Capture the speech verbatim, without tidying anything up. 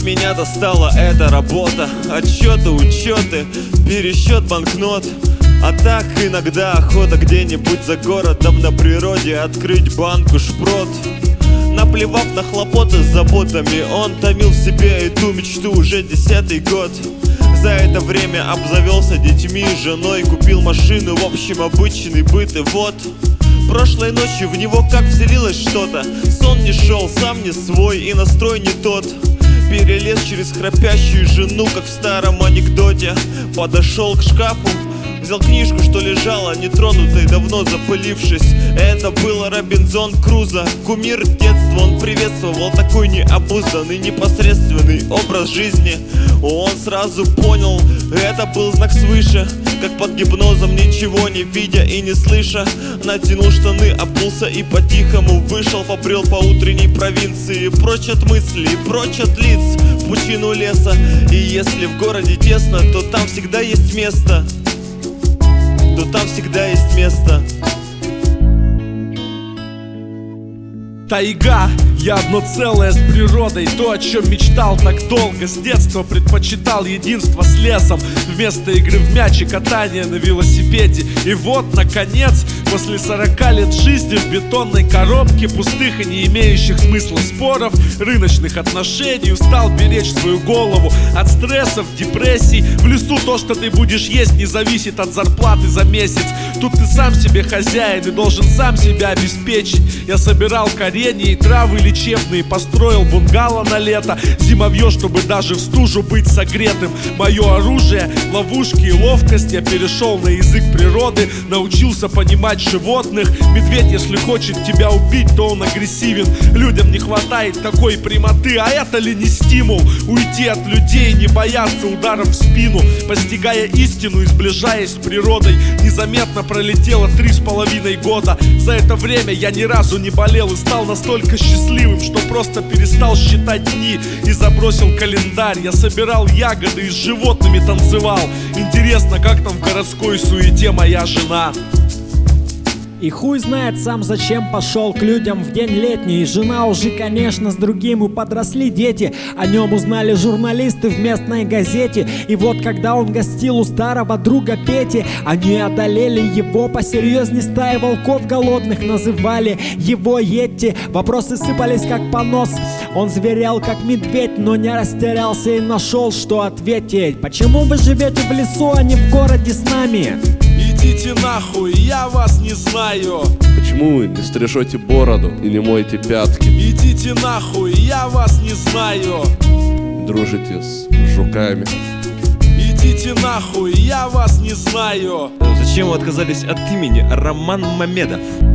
Меня достала эта работа, отчеты, учеты, пересчет банкнот. А так иногда охота где-нибудь за городом на природе открыть банку шпрот. Наплевав на хлопоты с заботами, он томил в себе эту мечту уже десятый год. За это время обзавелся детьми, женой, купил машину, в общем обычный быт. И вот прошлой ночью в него как вселилось что-то. Сон не шел, сам не свой и настрой не тот. Перелез через храпящую жену, как в старом анекдоте. Подошел к шкафу, взял книжку, что лежала нетронутой, давно запылившись. Это был Робинзон Крузо, кумир детства. Он приветствовал такой необузданный, непосредственный образ жизни. Он сразу понял, это был знак свыше. Как под гипнозом, ничего не видя и не слыша, натянул штаны, обулся и по-тихому вышел, побрел по утренней провинции. Прочь от мыслей, прочь от лиц, в пучину леса. И если в городе тесно, то там всегда есть место, то там всегда есть место. Тайга, я одно целое с природой. То, о чем мечтал так долго. С детства предпочитал единство с лесом вместо игры в мяч и катания на велосипеде. И вот, наконец, после сорока лет жизни в бетонной коробке, пустых и не имеющих смысла споров, рыночных отношений, устал беречь свою голову от стрессов, депрессий. В лесу то, что ты будешь есть, не зависит от зарплаты за месяц. Тут ты сам себе хозяин и должен сам себя обеспечить. Я собирал коренья и травы лечебные, построил бунгало на лето, зимовье, чтобы даже в стужу быть согретым. Мое оружие, ловушки и ловкость. Я перешел на язык природы, научился понимать животных. Медведь, если хочет тебя убить, то он агрессивен. Людям не хватает такой прямоты, а это ли не стимул? Уйти от людей, не бояться ударов в спину, постигая истину и сближаясь с природой. Незаметно пролетело три с половиной года. За это время я ни разу не болел и стал настолько счастливым, что просто перестал считать дни и забросил календарь. Я собирал ягоды и с животными танцевал. Интересно, как там в городской суете моя жена. И хуй знает сам, зачем пошел к людям в день летний. И жена уже, конечно, с другим, и подросли дети. О нем узнали журналисты в местной газете. И вот когда он гостил у старого друга Пети, они одолели его посерьезней стаи волков голодных. Называли его Йети. Вопросы сыпались как понос. Он зверел как медведь, но не растерялся и нашел, что ответить. Почему вы живете в лесу, а не в городе с нами? Идите нахуй, я вас не знаю. Почему вы не стрижете бороду и не моете пятки? Идите нахуй, я вас не знаю. Дружите с жуками. Идите нахуй, я вас не знаю. Зачем вы отказались от имени Роман Мамедов?